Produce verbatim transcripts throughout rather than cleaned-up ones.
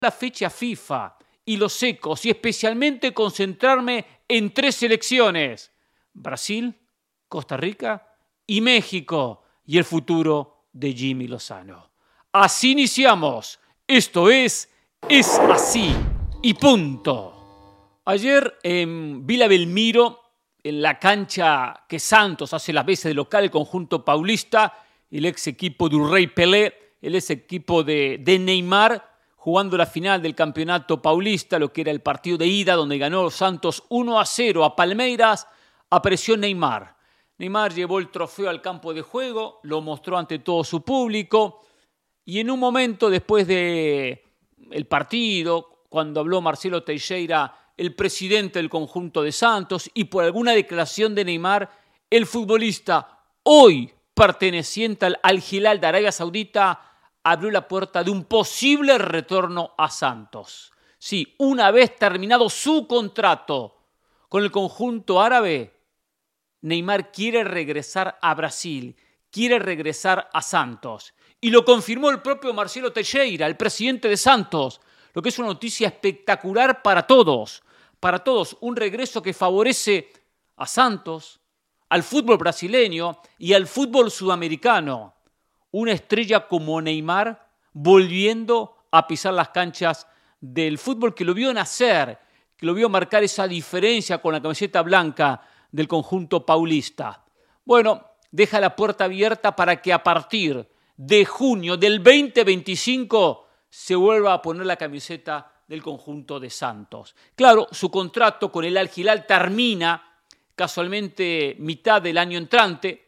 la fecha FIFA y los ecos y especialmente concentrarme en tres selecciones: Brasil, Costa Rica y México, y el futuro de Jimmy Lozano. Así iniciamos. Esto es Es Así y punto. Ayer en Vila Belmiro, en la cancha que Santos hace las veces de local, el conjunto paulista, el ex equipo de Rei Pelé, el ex equipo de, de Neymar, jugando la final del campeonato paulista, lo que era el partido de ida, donde ganó Santos uno a cero a Palmeiras, apareció Neymar. Neymar llevó el trofeo al campo de juego, lo mostró ante todo su público, y en un momento después del partido, cuando habló Marcelo Teixeira, el presidente del conjunto de Santos, y por alguna declaración de Neymar, el futbolista hoy perteneciente al Al Hilal de Arabia Saudita abrió la puerta de un posible retorno a Santos. Sí, una vez terminado su contrato con el conjunto árabe, Neymar quiere regresar a Brasil, quiere regresar a Santos. Y lo confirmó el propio Marcelo Teixeira, el presidente de Santos, lo que es una noticia espectacular para todos, para todos, un regreso que favorece a Santos, al fútbol brasileño y al fútbol sudamericano. Una estrella como Neymar volviendo a pisar las canchas del fútbol, que lo vio nacer, que lo vio marcar esa diferencia con la camiseta blanca del conjunto paulista. Bueno, deja la puerta abierta para que a partir de junio del veinte veinticinco se vuelva a poner la camiseta del conjunto de Santos. Claro, su contrato con el Al Hilal termina casualmente mitad del año entrante,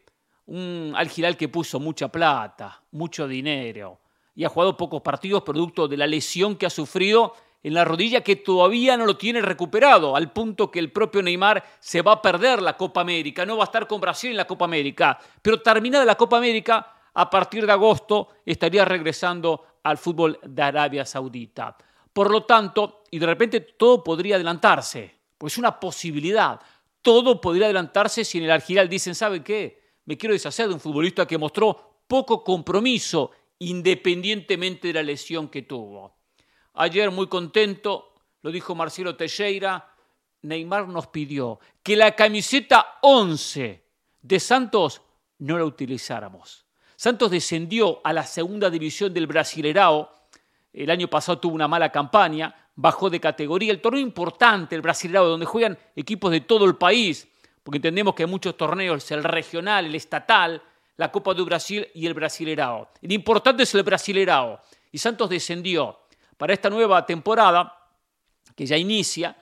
un Al Hilal que puso mucha plata, mucho dinero, y ha jugado pocos partidos producto de la lesión que ha sufrido en la rodilla, que todavía no lo tiene recuperado, al punto que el propio Neymar se va a perder la Copa América, no va a estar con Brasil en la Copa América, pero terminada la Copa América, a partir de agosto estaría regresando al fútbol de Arabia Saudita. Por lo tanto, y de repente todo podría adelantarse, pues es una posibilidad, todo podría adelantarse si en el Al Hilal dicen, ¿saben qué? Me quiero deshacer de un futbolista que mostró poco compromiso independientemente de la lesión que tuvo. Ayer muy contento, lo dijo Marcelo Teixeira, Neymar nos pidió que la camiseta once de Santos no la utilizáramos. Santos descendió a la segunda división del Brasileirao, el año pasado tuvo una mala campaña, bajó de categoría, el torneo importante, el Brasileirao, donde juegan equipos de todo el país, porque entendemos que hay muchos torneos, el regional, el estatal, la Copa do Brasil y el Brasileirao. El importante es el Brasileirao, y Santos descendió. Para esta nueva temporada, que ya inicia,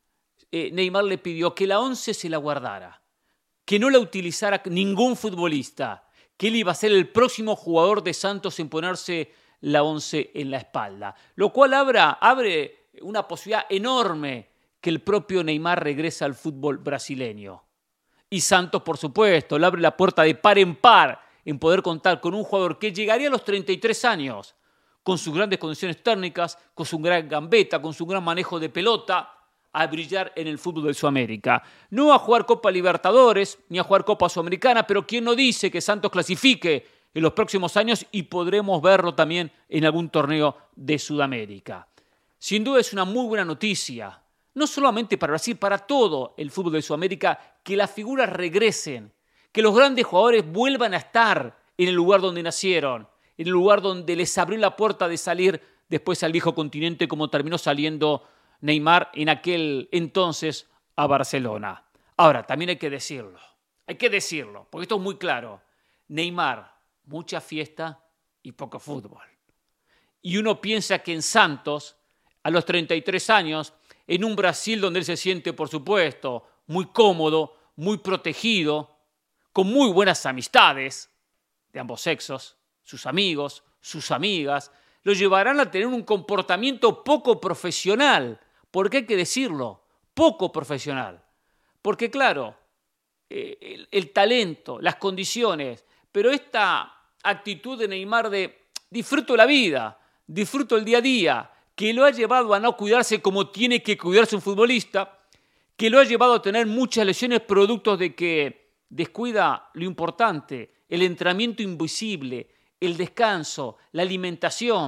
eh, Neymar le pidió que la once se la guardara, que no la utilizara ningún futbolista, que él iba a ser el próximo jugador de Santos en ponerse la once en la espalda, lo cual abra, abre una posibilidad enorme que el propio Neymar regrese al fútbol brasileño. Y Santos, por supuesto, le abre la puerta de par en par en poder contar con un jugador que llegaría a los treinta y tres años, con sus grandes condiciones técnicas, con su gran gambeta, con su gran manejo de pelota, a brillar en el fútbol de Sudamérica. No a jugar Copa Libertadores, ni a jugar Copa Sudamericana, pero ¿quién no dice que Santos clasifique en los próximos años y podremos verlo también en algún torneo de Sudamérica? Sin duda es una muy buena noticia, no solamente para Brasil, para todo el fútbol de Sudamérica, que las figuras regresen, que los grandes jugadores vuelvan a estar en el lugar donde nacieron, en el lugar donde les abrió la puerta de salir después al viejo continente, como terminó saliendo Neymar en aquel entonces a Barcelona. Ahora, también hay que decirlo, hay que decirlo, porque esto es muy claro. Neymar, mucha fiesta y poco fútbol. Y uno piensa que en Santos, a los treinta y tres años, en un Brasil donde él se siente, por supuesto, muy cómodo, muy protegido, con muy buenas amistades de ambos sexos, sus amigos, sus amigas, lo llevarán a tener un comportamiento poco profesional, porque hay que decirlo, poco profesional. Porque claro, eh, el, el talento, las condiciones, pero esta actitud de Neymar de disfruto la vida, disfruto el día a día, que lo ha llevado a no cuidarse como tiene que cuidarse un futbolista, que lo ha llevado a tener muchas lesiones producto de que descuida lo importante, el entrenamiento invisible, el descanso, la alimentación,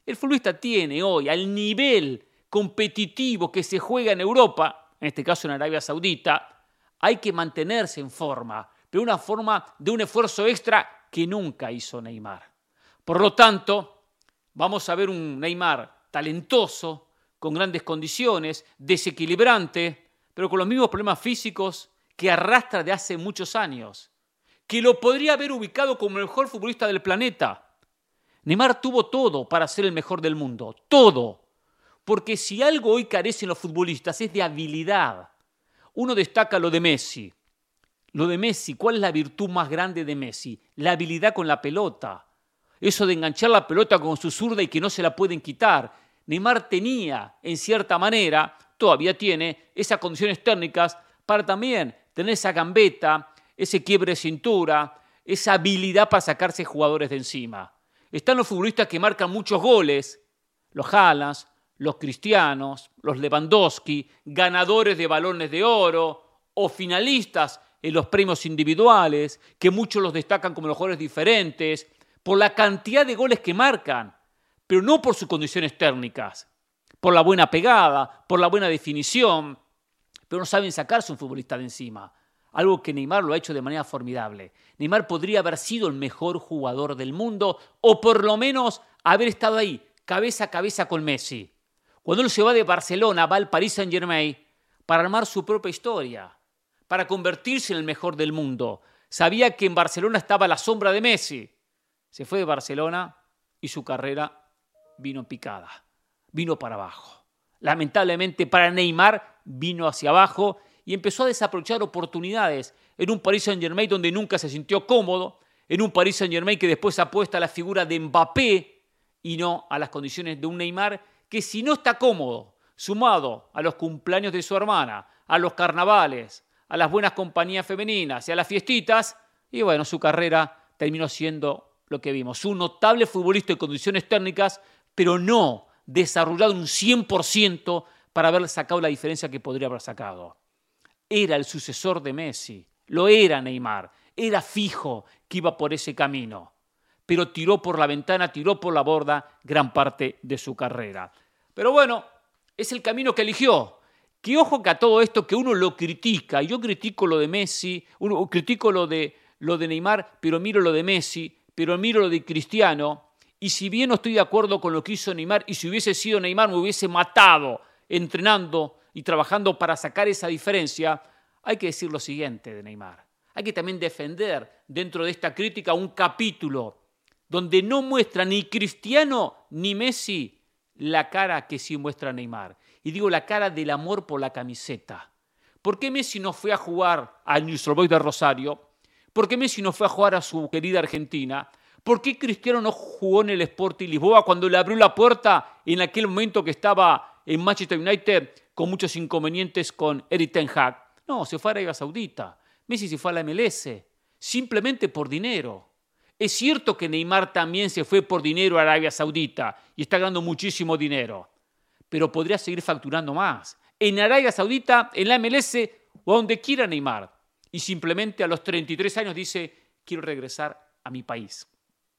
El futbolista tiene hoy, al nivel competitivo que se juega en Europa, en este caso en Arabia Saudita, hay que mantenerse en forma, pero una forma de un esfuerzo extra que nunca hizo Neymar. Por lo tanto, vamos a ver un Neymar talentoso, con grandes condiciones, desequilibrante, pero con los mismos problemas físicos que arrastra de hace muchos años, que lo podría haber ubicado como el mejor futbolista del planeta. Neymar tuvo todo para ser el mejor del mundo, todo. Porque si algo hoy carecen los futbolistas es de habilidad. Uno destaca lo de Messi. Lo de Messi, ¿cuál es la virtud más grande de Messi? La habilidad con la pelota. Eso de enganchar la pelota con su zurda y que no se la pueden quitar. Neymar tenía, en cierta manera, todavía tiene, esas condiciones técnicas para también tener esa gambeta, ese quiebre de cintura, esa habilidad para sacarse jugadores de encima. Están los futbolistas que marcan muchos goles, los Haaland, los Cristianos, los Lewandowski, ganadores de balones de oro o finalistas en los premios individuales, que muchos los destacan como los jugadores diferentes, por la cantidad de goles que marcan, pero no por sus condiciones técnicas, por la buena pegada, por la buena definición, pero no saben sacarse un futbolista de encima. Algo que Neymar lo ha hecho de manera formidable. Neymar podría haber sido el mejor jugador del mundo o por lo menos haber estado ahí, cabeza a cabeza con Messi. Cuando él se va de Barcelona, va al Paris Saint-Germain para armar su propia historia, para convertirse en el mejor del mundo. Sabía que en Barcelona estaba la sombra de Messi. Se fue de Barcelona y su carrera vino en picada, vino para abajo. Lamentablemente para Neymar vino hacia abajo y empezó a desaprovechar oportunidades en un Paris Saint-Germain donde nunca se sintió cómodo, en un Paris Saint-Germain que después apuesta a la figura de Mbappé y no a las condiciones de un Neymar que si no está cómodo, sumado a los cumpleaños de su hermana, a los carnavales, a las buenas compañías femeninas y a las fiestitas, y bueno, su carrera terminó siendo lo que vimos, un notable futbolista en condiciones técnicas, pero no desarrollado un cien por ciento para haber sacado la diferencia que podría haber sacado. Era el sucesor de Messi, lo era Neymar, era fijo que iba por ese camino, pero tiró por la ventana, tiró por la borda gran parte de su carrera. Pero bueno, es el camino que eligió. Que ojo que a todo esto que uno lo critica, yo critico lo de Messi, uno, critico lo de, lo de Neymar, pero miro lo de Messi, pero miro lo de Cristiano, y si bien no estoy de acuerdo con lo que hizo Neymar, y si hubiese sido Neymar me hubiese matado entrenando y trabajando para sacar esa diferencia, hay que decir lo siguiente de Neymar. Hay que también defender dentro de esta crítica un capítulo donde no muestra ni Cristiano ni Messi la cara que sí muestra Neymar. Y digo la cara del amor por la camiseta. ¿Por qué Messi no fue a jugar al Newell's Old Boys de Rosario? ¿Por qué Messi no fue a jugar a su querida Argentina? ¿Por qué Cristiano no jugó en el Sporting Lisboa cuando le abrió la puerta en aquel momento que estaba en Manchester United con muchos inconvenientes con Erik ten Hag? No, se fue a Arabia Saudita. Messi se fue a la M L S, simplemente por dinero. Es cierto que Neymar también se fue por dinero a Arabia Saudita y está ganando muchísimo dinero, pero podría seguir facturando más. En Arabia Saudita, en la M L S o donde quiera Neymar. Y simplemente a los treinta y tres años dice, quiero regresar a mi país,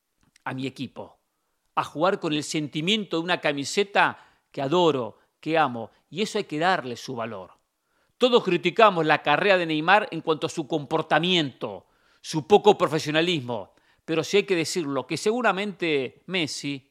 a mi equipo, a jugar con el sentimiento de una camiseta que adoro, que amo. Y eso hay que darle su valor. Todos criticamos la carrera de Neymar en cuanto a su comportamiento, su poco profesionalismo, pero sí hay que decirlo, que seguramente Messi,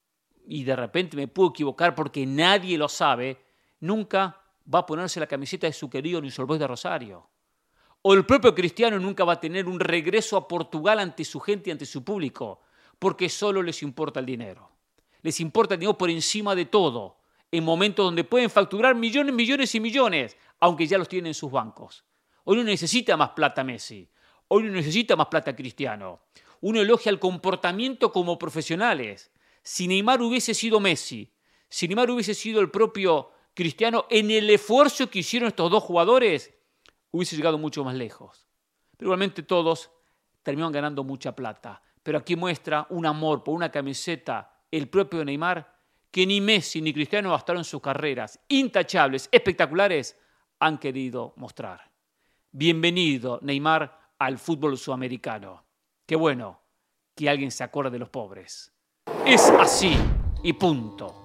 y de repente me puedo equivocar porque nadie lo sabe, nunca va a ponerse la camiseta de su querido Newell's Old Boys de Rosario. O el propio Cristiano nunca va a tener un regreso a Portugal ante su gente y ante su público, porque solo les importa el dinero. Les importa el dinero por encima de todo, en momentos donde pueden facturar millones, millones y millones, aunque ya los tienen en sus bancos. Hoy no necesita más plata Messi, hoy no necesita más plata Cristiano. Uno elogia el comportamiento como profesionales. Si Neymar hubiese sido Messi, si Neymar hubiese sido el propio Cristiano, en el esfuerzo que hicieron estos dos jugadores, hubiese llegado mucho más lejos. Pero igualmente todos terminaron ganando mucha plata. Pero aquí muestra un amor por una camiseta, el propio Neymar, que ni Messi ni Cristiano bastaron en sus carreras, intachables, espectaculares, han querido mostrar. Bienvenido, Neymar, al fútbol sudamericano. Qué bueno que alguien se acuerde de los pobres. Es así y punto.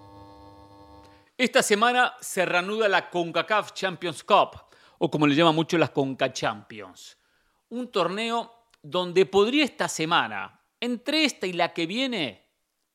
Esta semana se reanuda la CONCACAF Champions Cup, o como le llaman mucho las CONCA Champions. Un torneo donde podría esta semana, entre esta y la que viene,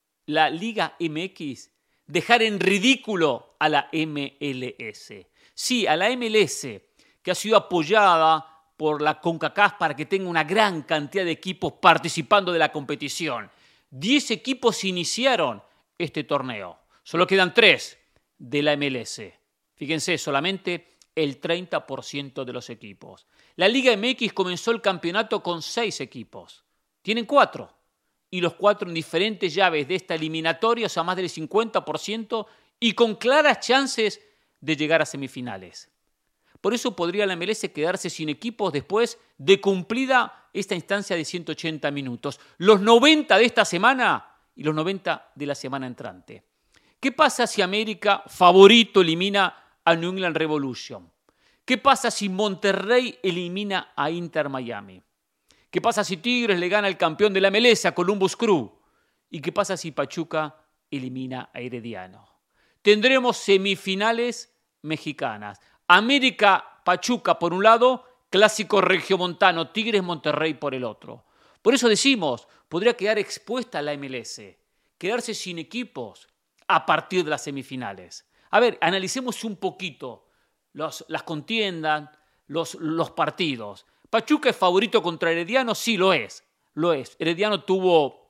la Liga M X dejar en ridículo a la M L S. Sí, a la M L S, que ha sido apoyada por la CONCACAF para que tenga una gran cantidad de equipos participando de la competición. Diez equipos iniciaron este torneo. Solo quedan tres de la M L S. Fíjense, solamente el treinta por ciento de los equipos. La Liga M X comenzó el campeonato con seis equipos. Tienen cuatro. Y los cuatro en diferentes llaves de esta eliminatoria, o sea, más del cincuenta por ciento, y con claras chances de llegar a semifinales. Por eso podría la M L S quedarse sin equipos después de cumplida esta instancia de ciento ochenta minutos. Los noventa de esta semana y los noventa de la semana entrante. ¿Qué pasa si América, favorito, elimina a New England Revolution? ¿Qué pasa si Monterrey elimina a Inter Miami? ¿Qué pasa si Tigres le gana al campeón de la M L S, a Columbus Crew? ¿Y qué pasa si Pachuca elimina a Herediano? Tendremos semifinales mexicanas. América-Pachuca por un lado, clásico regiomontano, Tigres-Monterrey por el otro. Por eso decimos, podría quedar expuesta la M L S, quedarse sin equipos a partir de las semifinales. A ver, analicemos un poquito los, las contiendas, los, los partidos. ¿Pachuca es favorito contra Herediano? Sí, lo es. Lo es. Herediano tuvo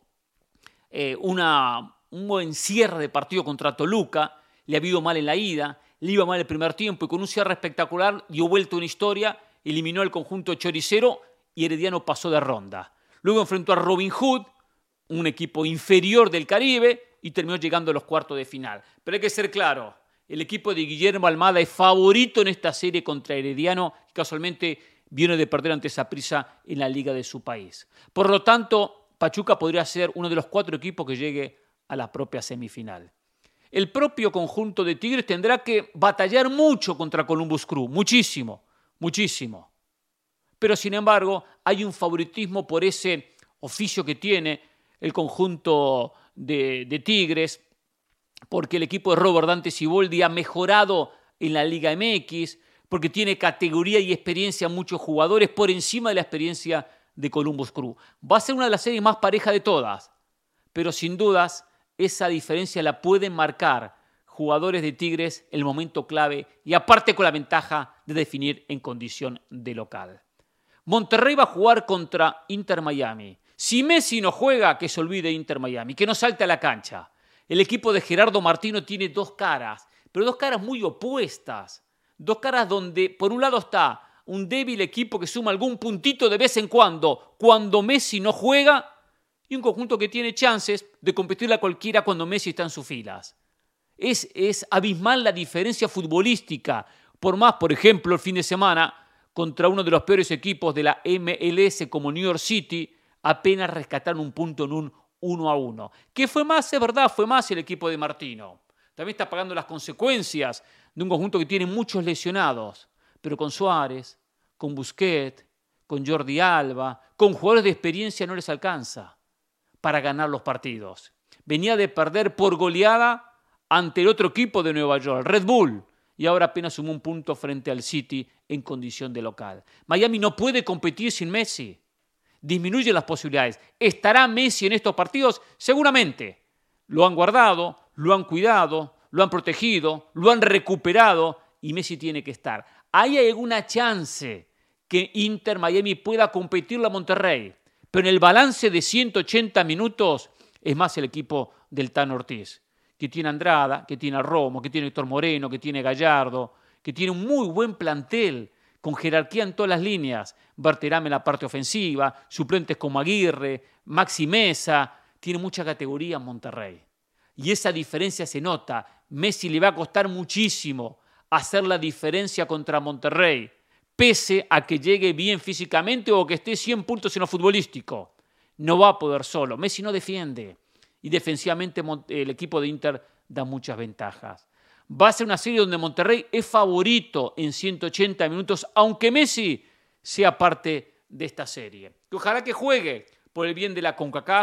eh, una, un buen cierre de partido contra Toluca, le ha ido mal en la ida, le iba mal el primer tiempo y con un cierre espectacular dio vuelta una historia, eliminó al conjunto choricero y Herediano pasó de ronda. Luego enfrentó a Robin Hood, un equipo inferior del Caribe, y terminó llegando a los cuartos de final. Pero hay que ser claro, el equipo de Guillermo Almada es favorito en esta serie contra Herediano, y casualmente viene de perder ante Saprissa en la liga de su país. Por lo tanto, Pachuca podría ser uno de los cuatro equipos que llegue a la propia semifinal. El propio conjunto de Tigres tendrá que batallar mucho contra Columbus Crew, muchísimo, muchísimo. Pero sin embargo, hay un favoritismo por ese oficio que tiene el conjunto de, de Tigres, porque el equipo de Robert Dante Siboldi ha mejorado en la Liga M X, porque tiene categoría y experiencia muchos jugadores por encima de la experiencia de Columbus Crew. Va a ser una de las series más parejas de todas, pero sin dudas esa diferencia la pueden marcar jugadores de Tigres en el momento clave y aparte con la ventaja de definir en condición de local. Monterrey va a jugar contra Inter Miami. Si Messi no juega, que se olvide Inter Miami, que no salte a la cancha. El equipo de Gerardo Martino tiene dos caras, pero dos caras muy opuestas. Dos caras donde por un lado está un débil equipo que suma algún puntito de vez en cuando, cuando Messi no juega, y un conjunto que tiene chances de competirle a cualquiera cuando Messi está en sus filas. Es, es abismal la diferencia futbolística. Por más, por ejemplo, el fin de semana, contra uno de los peores equipos de la M L S como New York City, apenas rescataron un punto en un uno a uno. ¿Qué fue más? Es verdad, fue más el equipo de Martino. También está pagando las consecuencias de un conjunto que tiene muchos lesionados, pero con Suárez, con Busquets, con Jordi Alba, con jugadores de experiencia no les alcanza para ganar los partidos. Venía de perder por goleada ante el otro equipo de Nueva York, Red Bull, y ahora apenas sumó un punto frente al City en condición de local. Miami no puede competir sin Messi. Disminuye las posibilidades. ¿Estará Messi en estos partidos? Seguramente. Lo han guardado, lo han cuidado, lo han protegido, lo han recuperado y Messi tiene que estar. ¿Hay alguna chance que Inter Miami pueda competirle a Monterrey? Pero en el balance de ciento ochenta minutos es más el equipo del Tano Ortiz, que tiene a Andrada, que tiene a Romo, que tiene a Héctor Moreno, que tiene a Gallardo, que tiene un muy buen plantel, con jerarquía en todas las líneas. Berterame en la parte ofensiva, suplentes como Aguirre, Maxi Mesa, tiene mucha categoría en Monterrey. Y esa diferencia se nota. Messi le va a costar muchísimo hacer la diferencia contra Monterrey, pese a que llegue bien físicamente o que esté cien puntos en lo futbolístico. No va a poder solo. Messi no defiende. Y defensivamente el equipo de Inter da muchas ventajas. Va a ser una serie donde Monterrey es favorito en ciento ochenta minutos, aunque Messi sea parte de esta serie. Ojalá que juegue por el bien de la CONCACAF,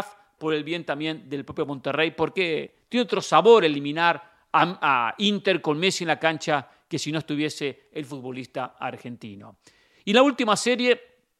por el bien también del propio Monterrey, porque tiene otro sabor eliminar a, a Inter con Messi en la cancha que si no estuviese el futbolista argentino. Y la última serie,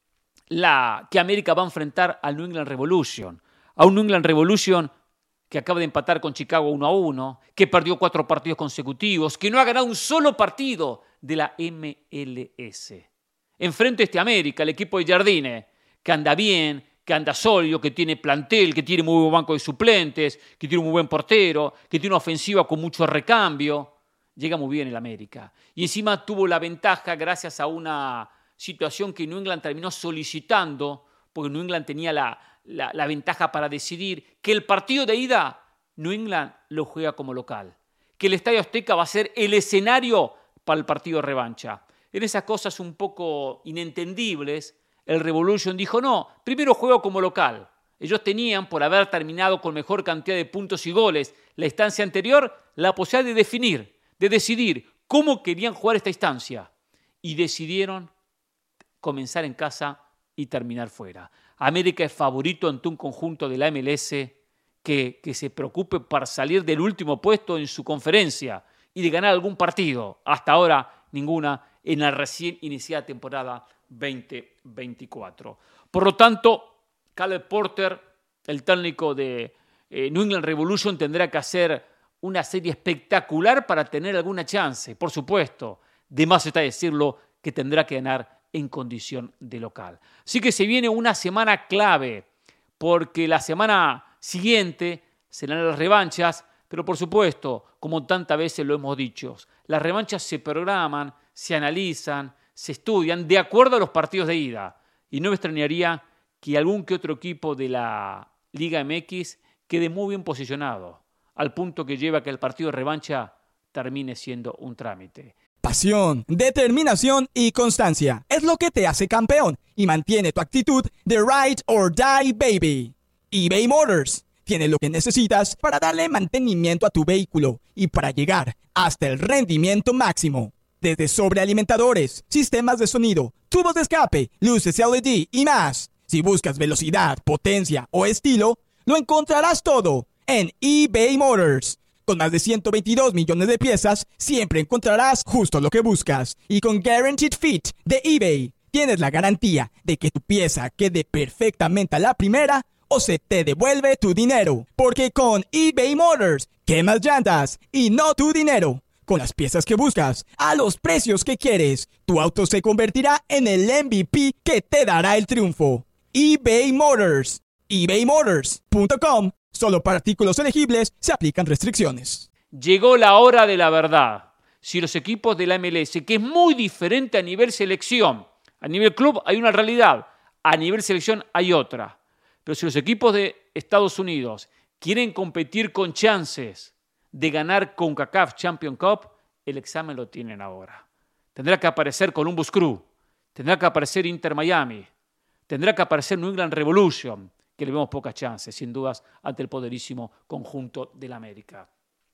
la que América va a enfrentar al New England Revolution, a un New England Revolution que acaba de empatar con Chicago uno a uno, que perdió cuatro partidos consecutivos, que no ha ganado un solo partido de la M L S. Enfrente este América, el equipo de Jardine, que anda bien, que anda sólido, que tiene plantel, que tiene muy buen banco de suplentes, que tiene un muy buen portero, que tiene una ofensiva con mucho recambio. Llega muy bien el América. Y encima tuvo la ventaja gracias a una situación que New England terminó solicitando, porque New England tenía la, la, la ventaja para decidir que el partido de ida, New England lo juega como local, que el Estadio Azteca va a ser el escenario para el partido de revancha. En esas cosas un poco inentendibles, el Revolution dijo, no, primero juego como local. Ellos tenían, por haber terminado con mejor cantidad de puntos y goles la instancia anterior, la posibilidad de definir, de decidir cómo querían jugar esta instancia. Y decidieron comenzar en casa y terminar fuera. América es favorito ante un conjunto de la M L S que, que se preocupe para salir del último puesto en su conferencia y de ganar algún partido. Hasta ahora, ninguna en la recién iniciada temporada veinte veinticuatro. Por lo tanto, Caleb Porter, el técnico de eh, New England Revolution, tendrá que hacer una serie espectacular para tener alguna chance. Por supuesto, de más está decirlo que tendrá que ganar en condición de local. Así que se viene una semana clave, porque la semana siguiente serán las revanchas, pero por supuesto, como tantas veces lo hemos dicho, las revanchas se programan, se analizan, se estudian de acuerdo a los partidos de ida. Y no me extrañaría que algún que otro equipo de la Liga M X quede muy bien posicionado, al punto que lleva a que el partido de revancha termine siendo un trámite. Pasión, determinación y constancia es lo que te hace campeón y mantiene tu actitud de ride or die, baby. eBay Motors tiene lo que necesitas para darle mantenimiento a tu vehículo y para llegar hasta el rendimiento máximo. Desde sobrealimentadores, sistemas de sonido, tubos de escape, luces L E D y más. Si buscas velocidad, potencia o estilo, lo encontrarás todo en eBay Motors. Con más de ciento veintidós millones de piezas, siempre encontrarás justo lo que buscas. Y con Guaranteed Fit de eBay, tienes la garantía de que tu pieza quede perfectamente a la primera o se te devuelve tu dinero. Porque con eBay Motors, quemas llantas y no tu dinero. Con las piezas que buscas, a los precios que quieres, tu auto se convertirá en el M V P que te dará el triunfo. eBay Motors. ebay motors punto com. Solo para artículos elegibles se aplican restricciones. Llegó la hora de la verdad. Si los equipos de la M L S, que es muy diferente a nivel selección, a nivel club hay una realidad, a nivel selección hay otra. Pero si los equipos de Estados Unidos quieren competir con chances de ganar CONCACAF Champions Cup, el examen lo tienen ahora. Tendrá que aparecer Columbus Crew, tendrá que aparecer Inter Miami, tendrá que aparecer New England Revolution, que le vemos pocas chances, sin dudas, ante el poderísimo conjunto del América.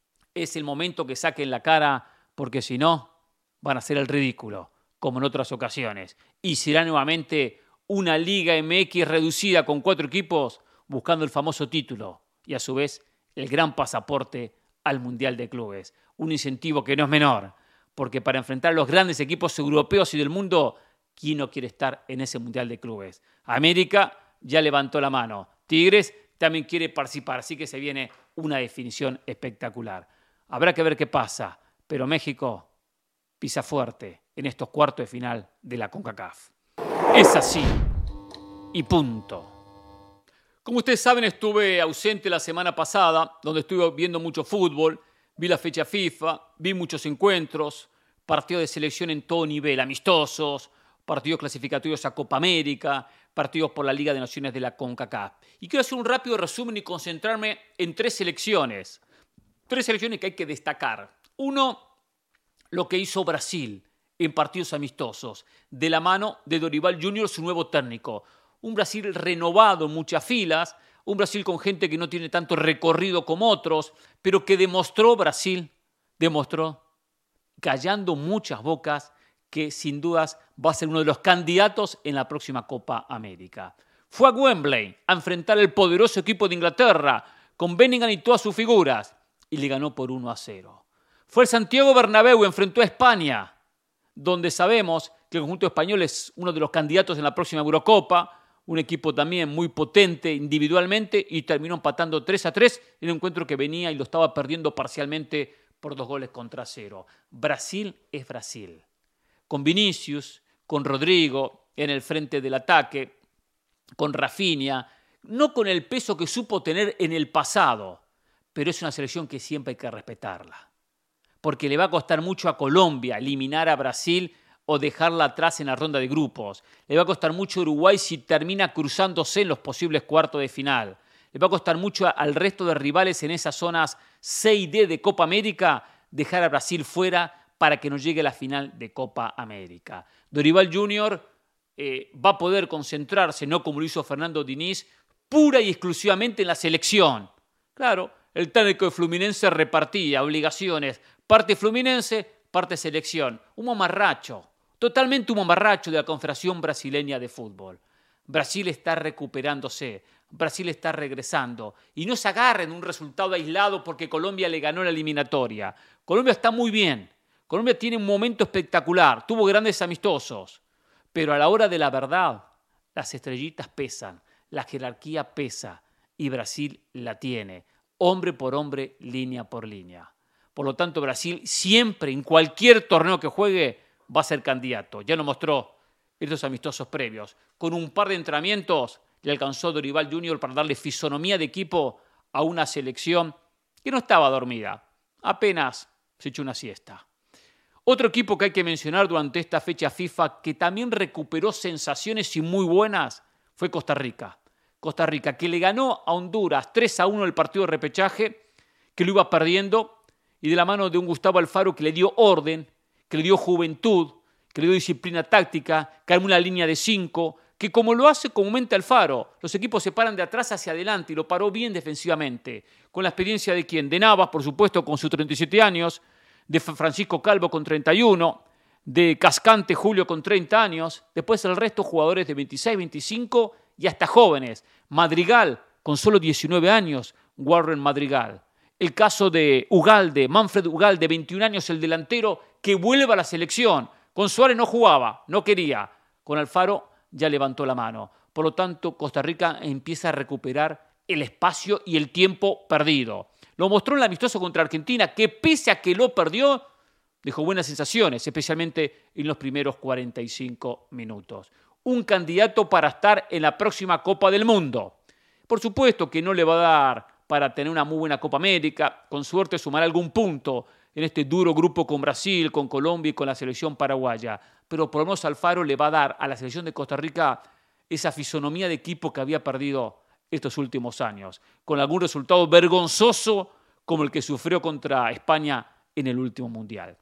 Es el momento que saquen la cara, porque si no, van a hacer el ridículo, como en otras ocasiones. Y será nuevamente una Liga M X reducida con cuatro equipos buscando el famoso título y a su vez el gran pasaporte al Mundial de Clubes. Un incentivo que no es menor, porque para enfrentar a los grandes equipos europeos y del mundo, ¿quién no quiere estar en ese Mundial de Clubes? América ya levantó la mano. Tigres también quiere participar, así que se viene una definición espectacular. Habrá que ver qué pasa, pero México pisa fuerte en estos cuartos de final de la CONCACAF. Es así y punto. Como ustedes saben, estuve ausente la semana pasada, donde estuve viendo mucho fútbol, vi la fecha FIFA, vi muchos encuentros, partidos de selección en todo nivel, amistosos, partidos clasificatorios a Copa América, partidos por la Liga de Naciones de la CONCACAF. Y quiero hacer un rápido resumen y concentrarme en tres selecciones. Tres selecciones que hay que destacar. Uno, lo que hizo Brasil en partidos amistosos, de la mano de Dorival junior, su nuevo técnico. Un Brasil renovado en muchas filas, un Brasil con gente que no tiene tanto recorrido como otros, pero que demostró Brasil, demostró, callando muchas bocas, que sin dudas va a ser uno de los candidatos en la próxima Copa América. Fue a Wembley a enfrentar al poderoso equipo de Inglaterra, con Bellingham y todas sus figuras, y le ganó por uno a cero. Fue al Santiago Bernabéu y enfrentó a España, donde sabemos que el conjunto español es uno de los candidatos en la próxima Eurocopa, un equipo también muy potente individualmente, y terminó empatando tres a tres en un encuentro que venía y lo estaba perdiendo parcialmente por dos goles contra cero. Brasil es Brasil. Con Vinicius, con Rodrigo en el frente del ataque, con Rafinha, no con el peso que supo tener en el pasado, pero es una selección que siempre hay que respetarla. Porque le va a costar mucho a Colombia eliminar a Brasil o dejarla atrás en la ronda de grupos. Le va a costar mucho a Uruguay si termina cruzándose en los posibles cuartos de final. Le va a costar mucho al resto de rivales en esas zonas C y D de Copa América dejar a Brasil fuera para que no llegue a la final de Copa América. Dorival junior eh, va a poder concentrarse, no como lo hizo Fernando Diniz, pura y exclusivamente en la selección. Claro, el técnico de Fluminense repartía obligaciones, parte Fluminense, parte selección. Un mamarracho, totalmente un mamarracho de la Confederación Brasileña de Fútbol. Brasil está recuperándose, Brasil está regresando. Y no se agarren un resultado aislado porque Colombia le ganó la eliminatoria. Colombia está muy bien. Colombia tiene un momento espectacular, tuvo grandes amistosos. Pero a la hora de la verdad, las estrellitas pesan, la jerarquía pesa y Brasil la tiene, hombre por hombre, línea por línea. Por lo tanto, Brasil siempre, en cualquier torneo que juegue, va a ser candidato. Ya lo mostró estos amistosos previos. Con un par de entrenamientos le alcanzó Dorival junior para darle fisonomía de equipo a una selección que no estaba dormida. Apenas se echó una siesta. Otro equipo que hay que mencionar durante esta fecha FIFA que también recuperó sensaciones y muy buenas fue Costa Rica. Costa Rica que le ganó a Honduras tres a uno el partido de repechaje, que lo iba perdiendo, y de la mano de un Gustavo Alfaro que le dio orden, que le dio juventud, que le dio disciplina táctica, que armó una línea de cinco, que como lo hace comúnmente Alfaro, los equipos se paran de atrás hacia adelante y lo paró bien defensivamente. Con la experiencia de quién? De Navas, por supuesto, con sus treinta y siete años, de Francisco Calvo con treinta y uno, de Cascante Julio con treinta años, después el resto jugadores de veintiséis, veinticinco y hasta jóvenes. Madrigal con solo diecinueve años, Warren Madrigal. El caso de Ugalde, Manfred Ugalde, veintiún años, el delantero que vuelve a la selección. Con Suárez no jugaba, no quería. Con Alfaro ya levantó la mano. Por lo tanto, Costa Rica empieza a recuperar el espacio y el tiempo perdido. Lo mostró en el amistoso contra Argentina, que pese a que lo perdió, dejó buenas sensaciones, especialmente en los primeros cuarenta y cinco minutos. Un candidato para estar en la próxima Copa del Mundo. Por supuesto que no le va a dar para tener una muy buena Copa América, con suerte sumará algún punto en este duro grupo con Brasil, con Colombia y con la selección paraguaya. Pero por lo menos Alfaro le va a dar a la selección de Costa Rica esa fisonomía de equipo que había perdido estos últimos años, con algún resultado vergonzoso como el que sufrió contra España en el último Mundial.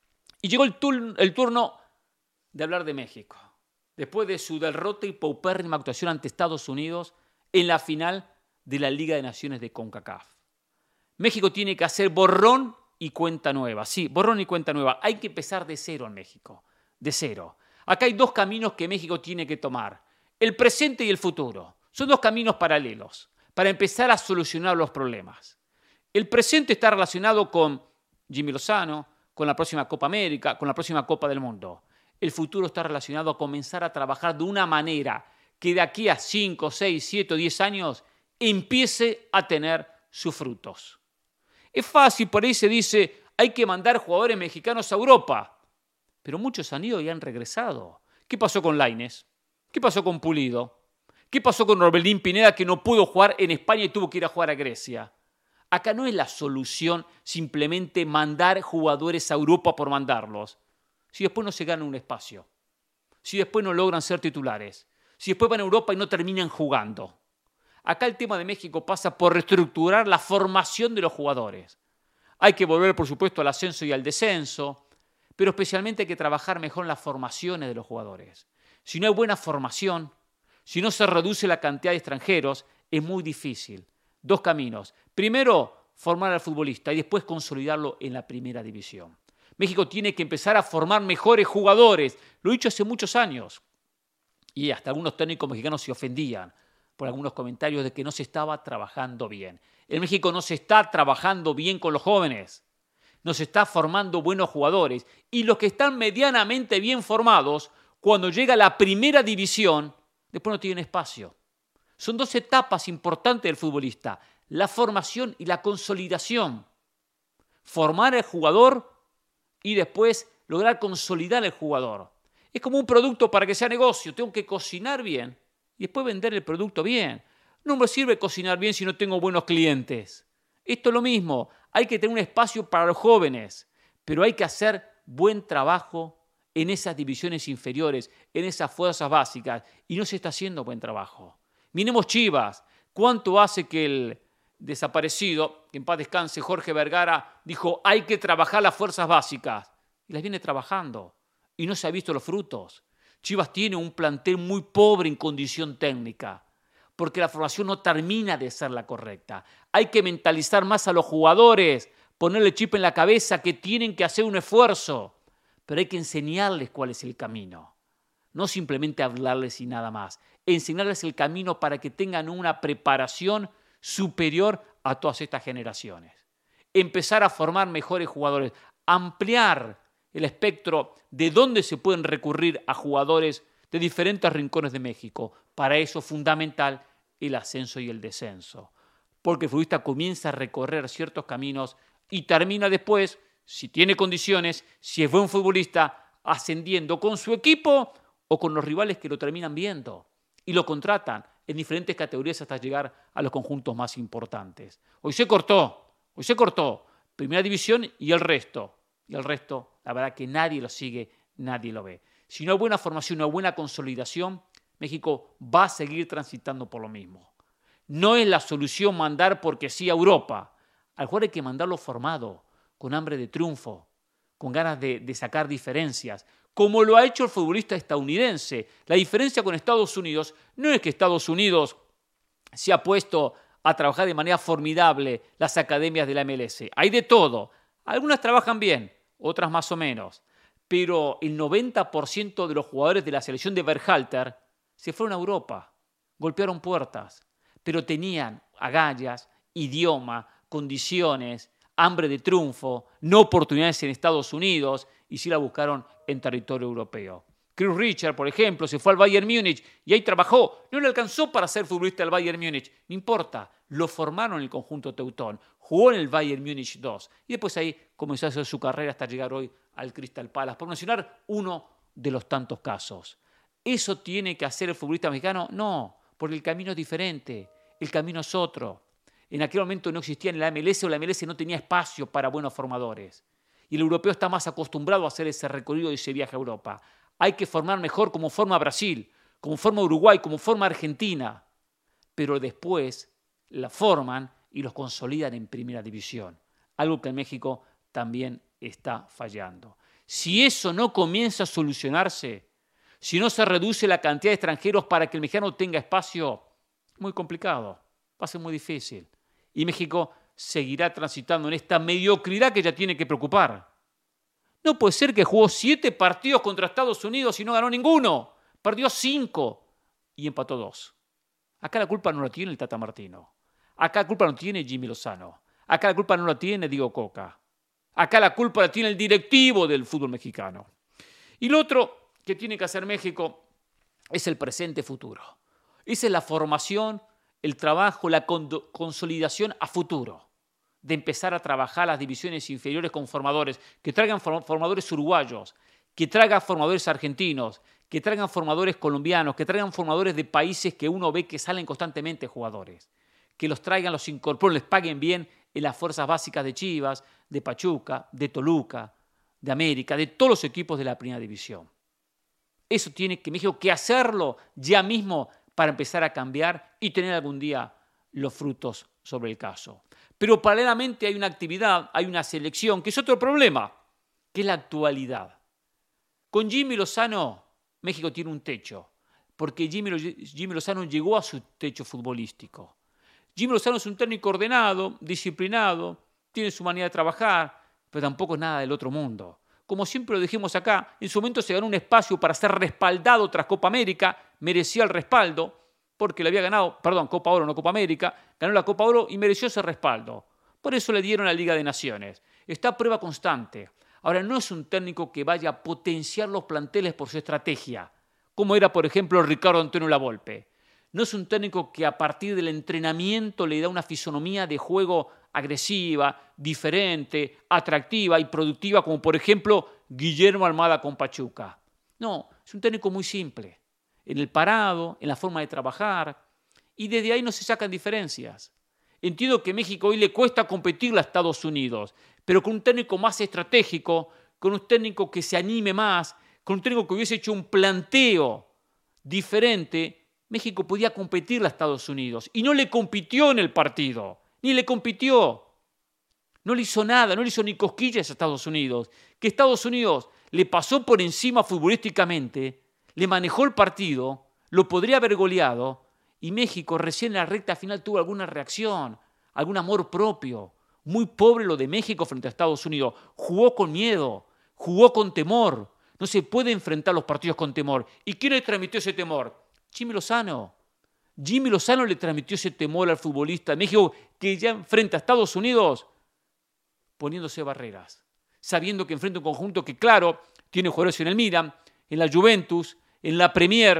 Y llegó el, tur- el turno de hablar de México, después de su derrota y paupérrima actuación ante Estados Unidos en la final de la Liga de Naciones de CONCACAF. México tiene que hacer borrón y cuenta nueva. Sí, borrón y cuenta nueva. Hay que empezar de cero en México, de cero. Acá hay dos caminos que México tiene que tomar, el presente y el futuro. Son dos caminos paralelos para empezar a solucionar los problemas. El presente está relacionado con Jimmy Lozano, con la próxima Copa América, con la próxima Copa del Mundo. El futuro está relacionado a comenzar a trabajar de una manera que de aquí a cinco, seis, siete o diez años empiece a tener sus frutos. Es fácil, por ahí se dice, hay que mandar jugadores mexicanos a Europa, pero muchos han ido y han regresado. ¿Qué pasó con Lainez? ¿Qué pasó con Pulido? ¿Qué pasó con Orbelín Pineda, que no pudo jugar en España y tuvo que ir a jugar a Grecia? Acá no es la solución simplemente mandar jugadores a Europa por mandarlos. Si después no se gana un espacio, si después no logran ser titulares, si después van a Europa y no terminan jugando. Acá el tema de México pasa por reestructurar la formación de los jugadores. Hay que volver, por supuesto, al ascenso y al descenso, pero especialmente hay que trabajar mejor en las formaciones de los jugadores. Si no hay buena formación, si no se reduce la cantidad de extranjeros, es muy difícil. Dos caminos. Primero, formar al futbolista y después consolidarlo en la primera división. México tiene que empezar a formar mejores jugadores. Lo he dicho hace muchos años. Y hasta algunos técnicos mexicanos se ofendían. por algunos comentarios de que no se estaba trabajando bien. En México no se está trabajando bien con los jóvenes, no se está formando buenos jugadores y los que están medianamente bien formados, cuando llega la primera división, después no tienen espacio. Son dos etapas importantes del futbolista, la formación y la consolidación. Formar al jugador y después lograr consolidar al jugador. Es como un producto para que sea negocio. Tengo que cocinar bien y después vender el producto bien. No me sirve cocinar bien si no tengo buenos clientes. Esto es lo mismo. Hay que tener un espacio para los jóvenes, pero hay que hacer buen trabajo en esas divisiones inferiores, en esas fuerzas básicas, y no se está haciendo buen trabajo. Miremos Chivas. ¿Cuánto hace que el desaparecido, que en paz descanse, Jorge Vergara, dijo hay que trabajar las fuerzas básicas? Y las viene trabajando y no se han visto los frutos. Chivas tiene un plantel muy pobre en condición técnica porque la formación no termina de ser la correcta. Hay que mentalizar más a los jugadores, ponerle chip en la cabeza que tienen que hacer un esfuerzo, pero hay que enseñarles cuál es el camino. No simplemente hablarles y nada más. Enseñarles el camino para que tengan una preparación superior a todas estas generaciones. Empezar a formar mejores jugadores, ampliar el espectro de dónde se pueden recurrir a jugadores de diferentes rincones de México. Para eso es fundamental el ascenso y el descenso. Porque el futbolista comienza a recorrer ciertos caminos y termina después, si tiene condiciones, si es buen futbolista, ascendiendo con su equipo o con los rivales que lo terminan viendo y lo contratan en diferentes categorías hasta llegar a los conjuntos más importantes. Hoy se cortó, hoy se cortó. Primera división y el resto. Y el resto, la verdad que nadie lo sigue, nadie lo ve. Si no hay buena formación, una buena consolidación, México va a seguir transitando por lo mismo. No es la solución mandar porque sí a Europa. Al jugador hay que mandarlo formado, con hambre de triunfo, con ganas de, de sacar diferencias, como lo ha hecho el futbolista estadounidense. La diferencia con Estados Unidos no es que Estados Unidos se ha puesto a trabajar de manera formidable las academias de la M L S. Hay de todo. Algunas trabajan bien, otras más o menos. Pero el noventa por ciento de los jugadores de la selección de Berhalter se fueron a Europa, golpearon puertas, pero tenían agallas, idioma, condiciones, hambre de triunfo, no oportunidades en Estados Unidos y sí la buscaron en territorio europeo. Chris Richard, por ejemplo, se fue al Bayern Múnich y ahí trabajó. No le alcanzó para ser futbolista del Bayern Múnich. No importa, lo formaron en el conjunto teutón. Jugó en el Bayern Múnich dos. Y después ahí comenzó a hacer su carrera hasta llegar hoy al Crystal Palace. Por mencionar uno de los tantos casos. ¿Eso tiene que hacer el futbolista mexicano? No, porque el camino es diferente. El camino es otro. En aquel momento no existía en la M L S o la M L S no tenía espacio para buenos formadores. Y el europeo está más acostumbrado a hacer ese recorrido y ese viaje a Europa. Hay que formar mejor como forma Brasil, como forma Uruguay, como forma Argentina. Pero después la forman y los consolidan en primera división. Algo que en México también está fallando. Si eso no comienza a solucionarse, si no se reduce la cantidad de extranjeros para que el mexicano tenga espacio, muy complicado, va a ser muy difícil. Y México seguirá transitando en esta mediocridad que ya tiene que preocupar. No puede ser que jugó siete partidos contra Estados Unidos y no ganó ninguno. Perdió cinco y empató dos. Acá la culpa no la tiene el Tata Martino. Acá la culpa no tiene Jimmy Lozano. Acá la culpa no la tiene Diego Coca. Acá la culpa la tiene el directivo del fútbol mexicano. Y lo otro que tiene que hacer México es el presente futuro. Esa es la formación, el trabajo, la consolidación a futuro. De empezar a trabajar las divisiones inferiores con formadores, que traigan formadores uruguayos, que traigan formadores argentinos, que traigan formadores colombianos, que traigan formadores de países que uno ve que salen constantemente jugadores, que los traigan, los incorporen, les paguen bien en las fuerzas básicas de Chivas, de Pachuca, de Toluca, de América, de todos los equipos de la primera división. Eso tiene que México que hacerlo ya mismo para empezar a cambiar y tener algún día los frutos sobre el caso. Pero paralelamente hay una actividad, hay una selección, que es otro problema, que es la actualidad. Con Jimmy Lozano, México tiene un techo, porque Jimmy, Jimmy Lozano llegó a su techo futbolístico. Jimmy Lozano es un técnico ordenado, disciplinado, tiene su manera de trabajar, pero tampoco es nada del otro mundo. Como siempre lo dijimos acá, en su momento se ganó un espacio para ser respaldado tras Copa América, merecía el respaldo, porque le había ganado, perdón, Copa Oro, no Copa América, ganó la Copa Oro y mereció ese respaldo. Por eso le dieron la Liga de Naciones. Está a prueba constante. Ahora, no es un técnico que vaya a potenciar los planteles por su estrategia, como era, por ejemplo, Ricardo Antonio Lavolpe. No es un técnico que a partir del entrenamiento le da una fisonomía de juego agresiva, diferente, atractiva y productiva, como por ejemplo Guillermo Almada con Pachuca. No, es un técnico muy simple, en el parado, en la forma de trabajar, y desde ahí no se sacan diferencias. Entiendo que a México hoy le cuesta competirle a Estados Unidos, pero con un técnico más estratégico, con un técnico que se anime más, con un técnico que hubiese hecho un planteo diferente, México podía competirle a Estados Unidos. Y no le compitió en el partido, ni le compitió. No le hizo nada, no le hizo ni cosquillas a Estados Unidos. Que Estados Unidos le pasó por encima futbolísticamente, le manejó el partido, lo podría haber goleado, y México recién en la recta final tuvo alguna reacción, algún amor propio. Muy pobre lo de México frente a Estados Unidos. Jugó con miedo, jugó con temor. No se puede enfrentar los partidos con temor. ¿Y quién le transmitió ese temor? Jimmy Lozano. Jimmy Lozano le transmitió ese temor al futbolista de México que ya enfrenta a Estados Unidos poniéndose barreras, sabiendo que enfrenta un conjunto que, claro, tiene jugadores en el Milan, en la Juventus, en la Premier,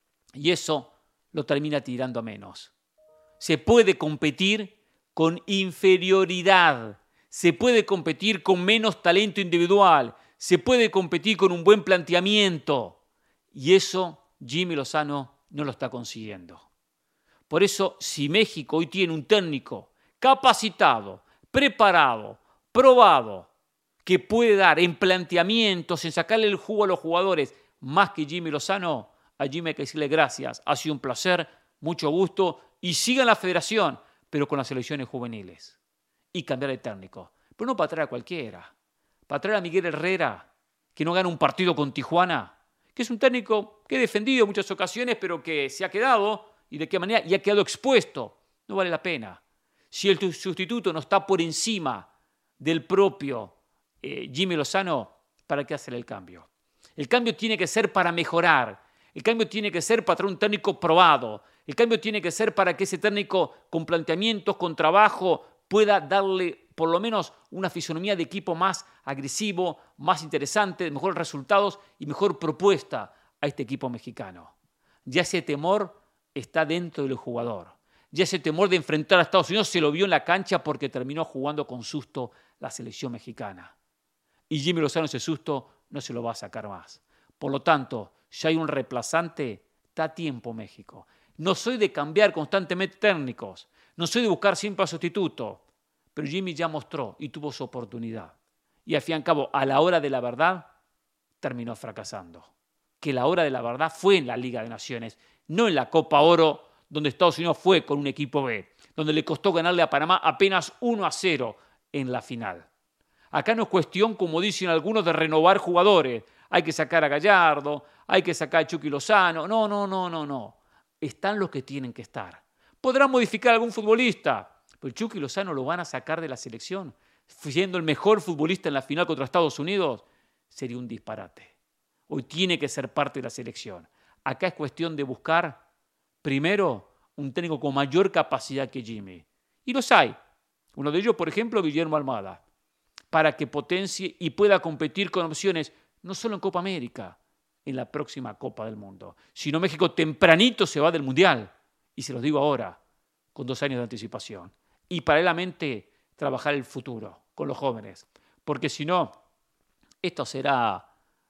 y eso lo termina tirando a menos. Se puede competir con inferioridad, se puede competir con menos talento individual, se puede competir con un buen planteamiento, y eso Jimmy Lozano no lo está consiguiendo. Por eso, si México hoy tiene un técnico capacitado, preparado, probado, que puede dar en planteamientos, en sacarle el jugo a los jugadores, más que Jimmy Lozano, a Jimmy hay que decirle gracias. Ha sido un placer, mucho gusto, y sigan la federación, pero con las selecciones juveniles. Y cambiar de técnico. Pero no para traer a cualquiera. Para traer a Miguel Herrera, que no gana un partido con Tijuana, que es un técnico que he defendido en muchas ocasiones, pero que se ha quedado, y de qué manera, y ha quedado expuesto. No vale la pena. Si el sustituto no está por encima del propio eh, Jimmy Lozano, ¿para qué hacer el cambio? El cambio tiene que ser para mejorar. El cambio tiene que ser para traer un técnico probado. El cambio tiene que ser para que ese técnico con planteamientos, con trabajo, pueda darle por lo menos una fisonomía de equipo más agresivo, más interesante, de mejores resultados y mejor propuesta a este equipo mexicano. Ya ese temor está dentro del jugador. Ya ese temor de enfrentar a Estados Unidos se lo vio en la cancha porque terminó jugando con susto la selección mexicana. Y Jimmy Lozano ese susto no se lo va a sacar más. Por lo tanto, si hay un reemplazante, está a tiempo México. No soy de cambiar constantemente técnicos, no soy de buscar siempre a sustituto, pero Jimmy ya mostró y tuvo su oportunidad. Y al fin y al cabo, a la hora de la verdad, terminó fracasando. Que la hora de la verdad fue en la Liga de Naciones, no en la Copa Oro, donde Estados Unidos fue con un equipo B, donde le costó ganarle a Panamá apenas uno a cero en la final. Acá no es cuestión, como dicen algunos, de renovar jugadores. Hay que sacar a Gallardo, hay que sacar a Chucky Lozano. No, no, no, no, no. Están los que tienen que estar. Podrán modificar a algún futbolista, pero el Chucky Lozano lo van a sacar de la selección, siendo el mejor futbolista en la final contra Estados Unidos. Sería un disparate. Hoy tiene que ser parte de la selección. Acá es cuestión de buscar, primero, un técnico con mayor capacidad que Jimmy. Y los hay. Uno de ellos, por ejemplo, Guillermo Almada, para que potencie y pueda competir con opciones, no solo en Copa América, en la próxima Copa del Mundo. Sino México tempranito se va del Mundial. Y se los digo ahora, con dos años de anticipación. Y paralelamente trabajar el futuro con los jóvenes. Porque si no, esto será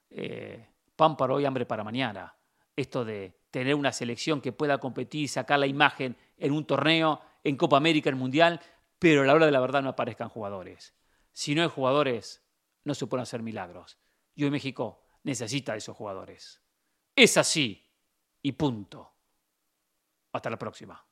eh, pan para hoy, hambre para mañana. Esto de tener una selección que pueda competir y sacar la imagen en un torneo, en Copa América, en Mundial, pero a la hora de la verdad no aparezcan jugadores. Si no hay jugadores, no se pueden hacer milagros. Y hoy México necesita de esos jugadores. Es así y punto. Hasta la próxima.